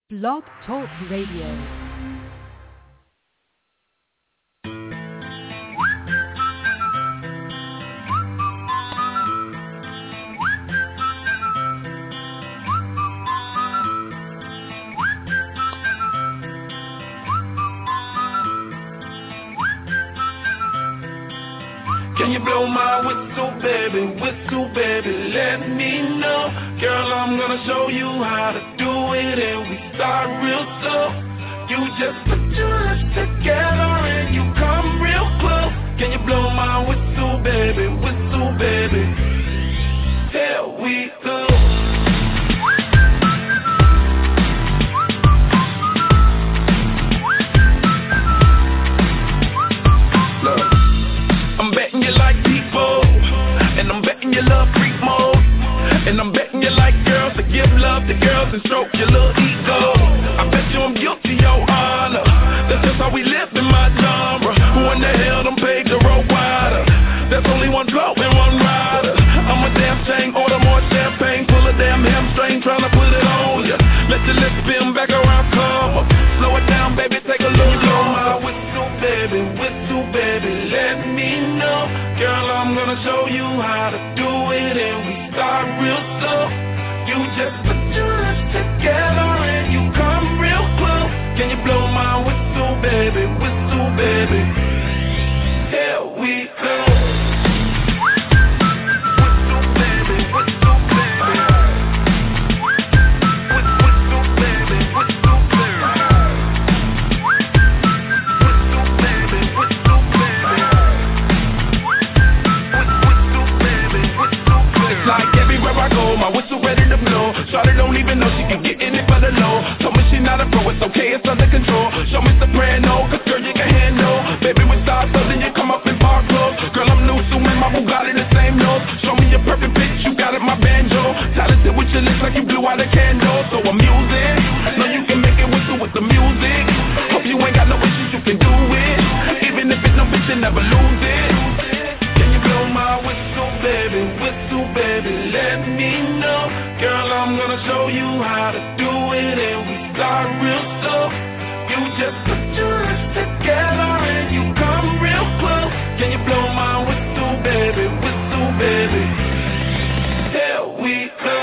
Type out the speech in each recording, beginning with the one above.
Blog Talk Radio. Can you blow my whistle, baby, let me know. Girl, I'm gonna show you how to do it, and we start real slow. You just put your lips together and you come real close. Can you blow my whistle, baby, here we go. You love freak mode, and I'm betting you like girls to give love to girls and stroke your little ego. I bet you I'm guilty, your honor. That's just how we live in my genre. Who in the hell done paved the road wider? There's only one blow and one rider. I'm a damn shame, order more champagne, pull a damn hamstring, tryna put it on ya. Let your lips spin back around, come up. Slow it down, baby, take a look. Blow my whistle, baby, let me know. Girl, I'm gonna show you how to do it, and we start real slow. You just put your lips together and you come real close. Can you blow my whistle, baby, here we go. My whistle ready to blow. Shawty don't even know she can get in it for the low. Told me she not a pro, it's okay, it's under control. Show me soprano, cause girl you can handle. Baby with stars, so then you come up in park clothes. Girl I'm new, so my Bugatti the same nose. Show me your perfect pitch, you got it, my banjo. Talented with your lips like you blew out a candle. So I'm using, know you can make it whistle with the music. Hope you ain't got no issues, you can do it. Even if it's no bitch, you never lose it. Can you blow my whistle, baby, let me know. Girl, I'm gonna show you how to do it, and we start real slow. You just put your lips together and you come real close. Can you blow my whistle, baby, here we go.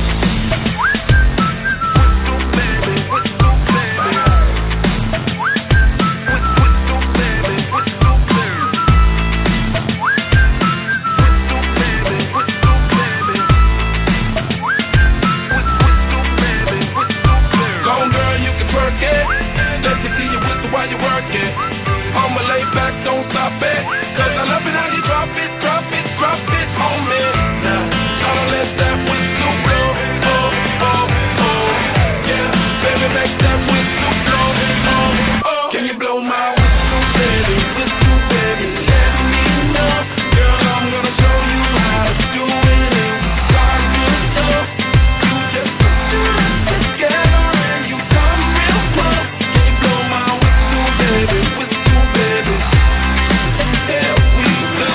While you work it, I'ma lay back, don't stop it. Cause I love it how you drop it on me. Now, gotta let that whistle blow. Oh, oh, oh. Yeah, baby, make that whistle blow. Oh, oh. Can you blow my whistle, baby, let me know. Girl, I'm gonna show you how to do it, and we start real slow. You just put your lips together and you come real close. Can you blow my baby, here we go.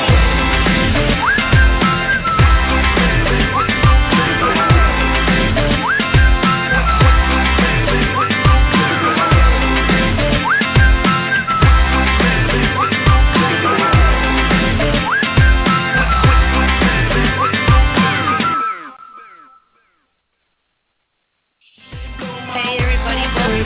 Hey everybody,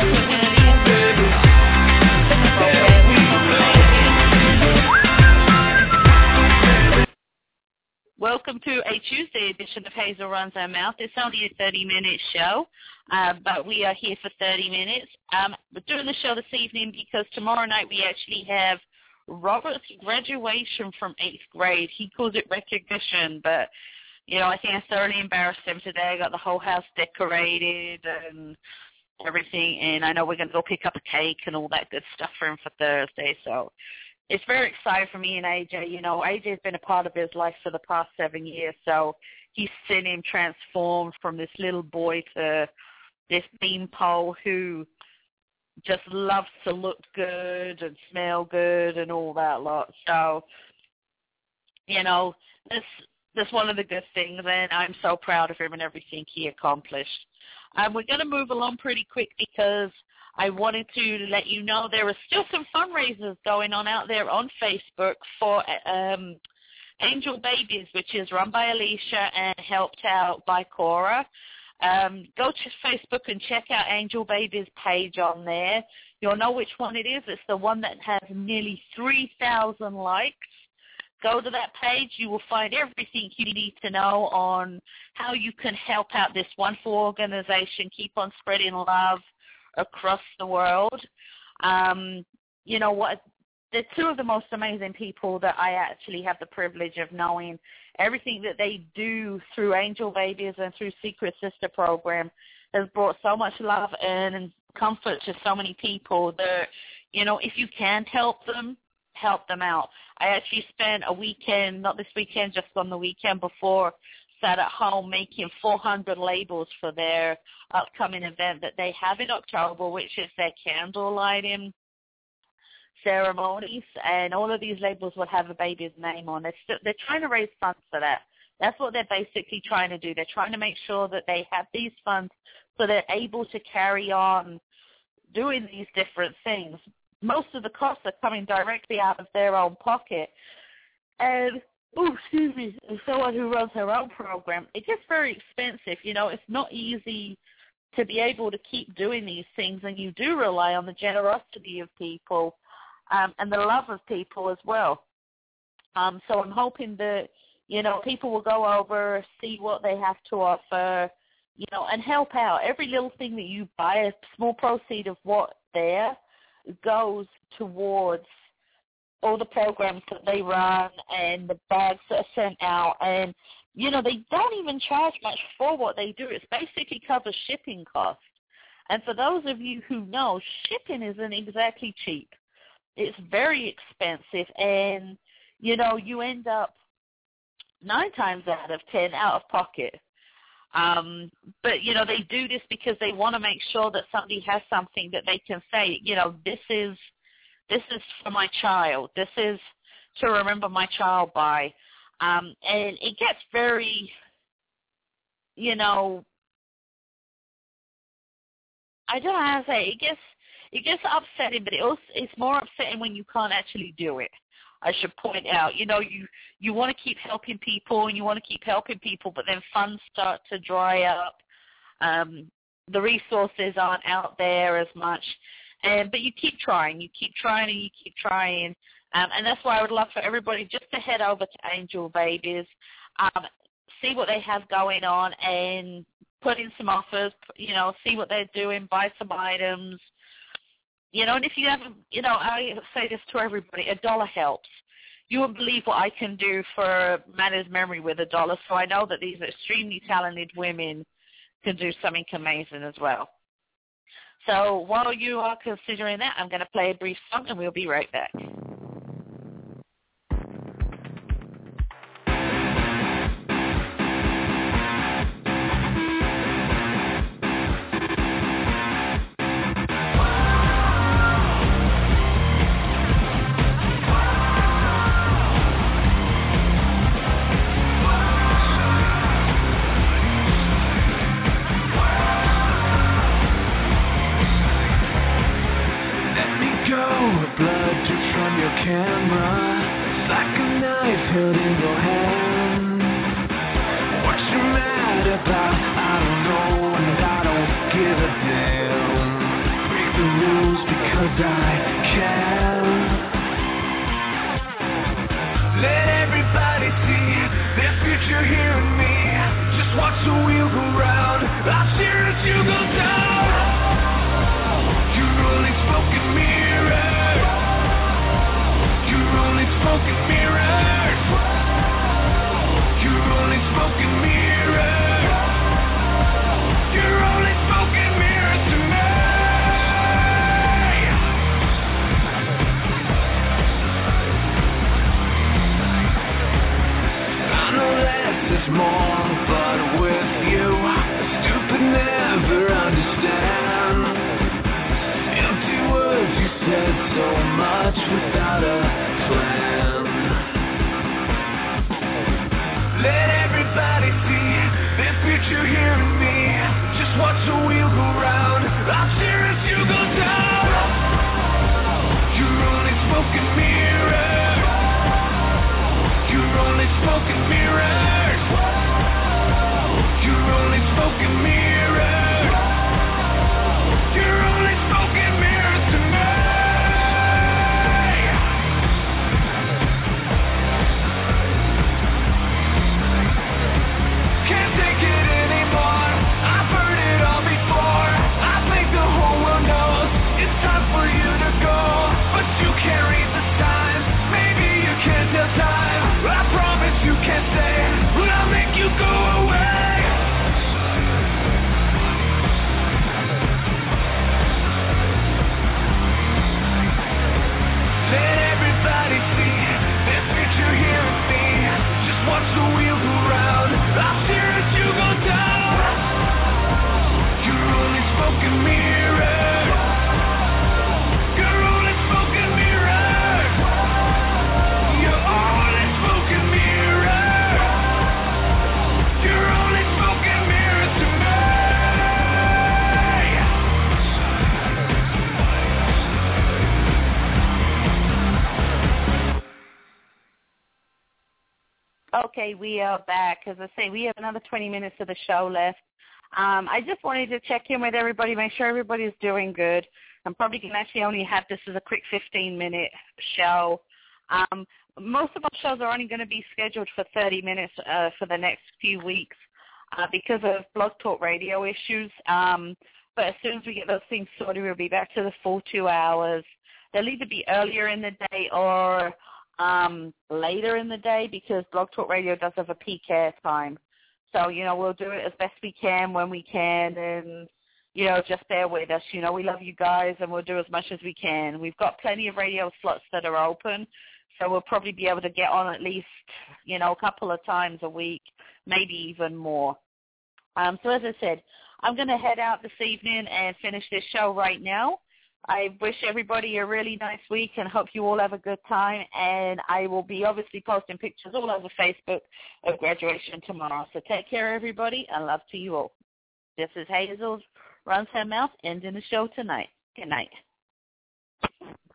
welcome to a Tuesday edition of Hazel Runs Our Mouth. It's only a 30-minute show, but we are here for 30 minutes. We're doing the show this evening because tomorrow night we actually have Robert's graduation from 8th grade. He calls it recognition, but, you know, I think I thoroughly embarrassed him today. I got the whole house decorated and everything, and I know we're going to go pick up a cake and all that good stuff for him for Thursday, so it's very exciting for me and AJ. You know, AJ's been a part of his life for the past 7 years, so he's seen him transform from this little boy to this beanpole who just loves to look good and smell good and all that lot. So, you know, that's one of the good things, and I'm so proud of him and everything he accomplished. We're going to move along pretty quick because I wanted to let you know there are still some fundraisers going on out there on Facebook for Angel Babies, which is run by Alicia and helped out by Cora. Go to Facebook and check out Angel Babies' page on there. You'll know which one it is. It's the one that has nearly 3,000 likes. Go to that page. You will find everything you need to know on how you can help out this wonderful organization, keep on spreading love across the world. You know what? They're two of the most amazing people that I actually have the privilege of knowing. Everything that they do through Angel Babies and through Secret Sister program has brought so much love and comfort to so many people that, you know, if you can help them out. I actually spent a weekend, not this weekend, just on the weekend before, sat at home making 400 labels for their upcoming event that they have in October, which is their candle lighting ceremonies, and all of these labels will have a baby's name on it. They're trying to raise funds for that. That's what they're basically trying to do. They're trying to make sure that they have these funds so they're able to carry on doing these different things. Most of the costs are coming directly out of their own pocket. And, as someone who runs her own program, it gets very expensive. You know, it's not easy to be able to keep doing these things, and you do rely on the generosity of people and the love of people as well. So I'm hoping that, you know, people will go over, see what they have to offer, you know, and help out. Every little thing that you buy, a small proceed of what there goes towards all the programs that they run and the bags that are sent out. And, you know, they don't even charge much for what they do. It's basically covers shipping costs. And for those of you who know, shipping isn't exactly cheap. It's very expensive, and, you know, you end up 9 times out of 10 out of pocket. But, you know, they do this because they want to make sure that somebody has something that they can say, you know, this is for my child. This is to remember my child by. And it gets very, you know, I don't know how to say it. It gets upsetting, but it's more upsetting when you can't actually do it. I should point out, you know, you want to keep helping people, but then funds start to dry up. The resources aren't out there as much, but you keep trying, and that's why I would love for everybody just to head over to Angel Babies, see what they have going on, and put in some offers, you know, see what they're doing, buy some items. You know, and if you haven't, you know, I say this to everybody, $1 helps. You wouldn't believe what I can do for Manners Memory with $1. So I know that these extremely talented women can do something amazing as well. So while you are considering that, I'm going to play a brief song, and we'll be right back. More, but with you, stupid never understood. Okay, we are back. As I say, we have another 20 minutes of the show left. I just wanted to check in with everybody, make sure everybody's doing good. I'm probably going to actually only have this as a quick 15-minute show. Most of our shows are only going to be scheduled for 30 minutes for the next few weeks because of Blog Talk Radio issues. But as soon as we get those things sorted, we'll be back to the full 2 hours. They'll either be earlier in the day or later in the day because Blog Talk Radio does have a peak air time. So, we'll do it as best we can when we can, and, just bear with us. We love you guys, and we'll do as much as we can. We've got plenty of radio slots that are open, so we'll probably be able to get on at least, a couple of times a week, maybe even more. So as I said, I'm going to head out this evening and finish this show right now. I wish everybody a really nice week and hope you all have a good time. And I will be obviously posting pictures all over Facebook of graduation tomorrow. So take care, everybody, and love to you all. This is Hazel Runs Her Mouth, ending the show tonight. Good night.